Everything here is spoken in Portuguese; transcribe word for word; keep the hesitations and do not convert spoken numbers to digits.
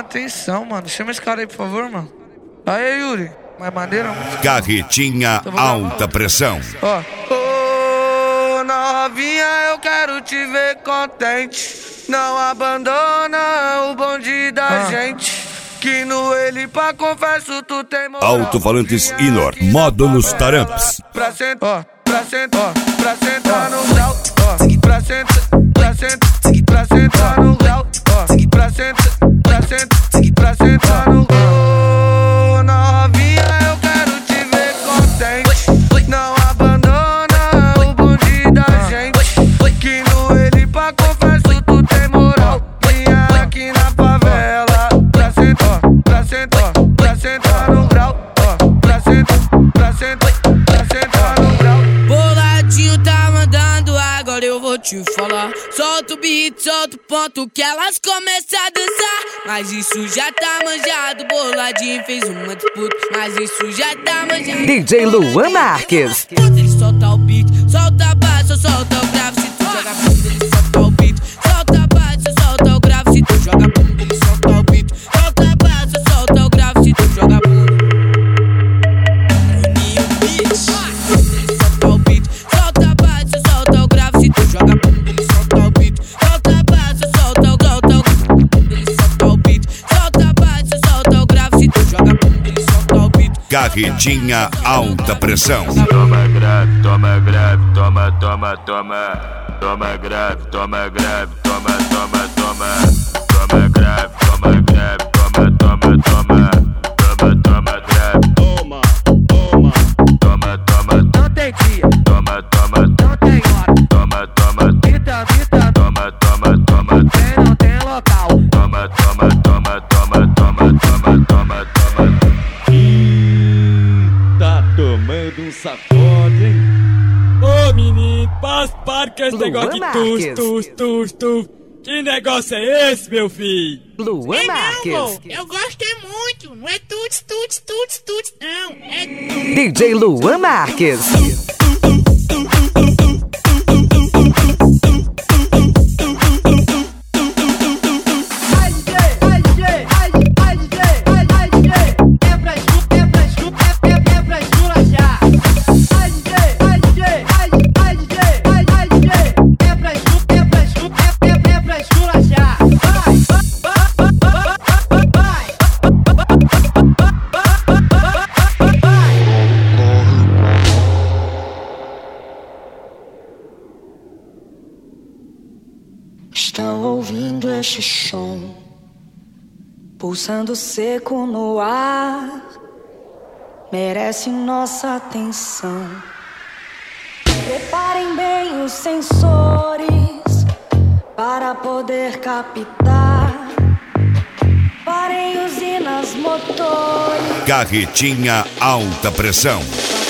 atenção, mano. Chama esse cara aí, por favor, mano. Aí, Yuri. Mais maneira, mano. Carretinha alta pressão. Ó. Ô, novinha, eu quero te ver contente. Não abandona o bonde da ah. gente. Que no ele pra confesso tu tem moral. Alto-falantes Inor, módulos Taramps. Pra sentar, ó, pra sentar, ó, pra sentar no grau, ó, pra sentar, pra sentar, pra sentar no grau, ó, pra sentar, pra sentar, pra sentar no grau. Ô, novinha, eu quero te ver contente. Não abandona o bonde da gente. Que no ele pra confesso tu tem moral. Vinha aqui na favela. Pra sentar, pra sentar, pra sentar no grau, ó, pra sentar, pra sentar, pra sentar no grau. Boladinho tá mandando, agora eu vou te falar. Solta o beat, solta o ponto que elas começam a dançar. Mas isso já tá manjado, Boladinho fez uma disputa. Mas isso já tá manjado. D J Luan Marques. Ele solta o beat, solta a base, solta o grave. Se tu joga bunda, ele solta o beat. Solta a base, solta o grave. Se tu joga bunda, ele solta o beat. Solta a base, solta o grave. Se tu joga bunda. Juninho Beats. Ele solta o beat. Solta a base, solta o grave. Se tu joga bunda, ele solta o beat. Solta a base, solta o grave. Ele solta o beat. Solta a base, solta o grave. Se tu joga bunda, ele solta o beat. Carretinha alta pressão. Toma grave, toma grave, toma, toma, toma. Toma grave, toma grave, toma, toma, toma. Toma grave, toma grave, toma, toma, toma. Toma, toma grave. Toma, toma. Toma, toma. Não tem dia, Toma, toma. não tem hora. Toma, toma. Vita, vita, Toma, toma, toma. tem, não tem local. Toma, toma, toma, toma, toma, toma, toma, toma. Hum, tá tomando um sacode, hein? Ô menino, passa para com esse Luan negócio de Marques. tus, tus, tus, tus. Que negócio é esse, meu filho? Luan É não, Marques. vô. Eu gosto é muito. Não é tuts, tuts, tuts, tuts, não. É tuts. D J Luan Marques. Estão ouvindo este som, pulsando seco no ar, merece nossa atenção. Preparem bem os sensores para poder captar. Parem usinas, motores. Carretinha alta pressão.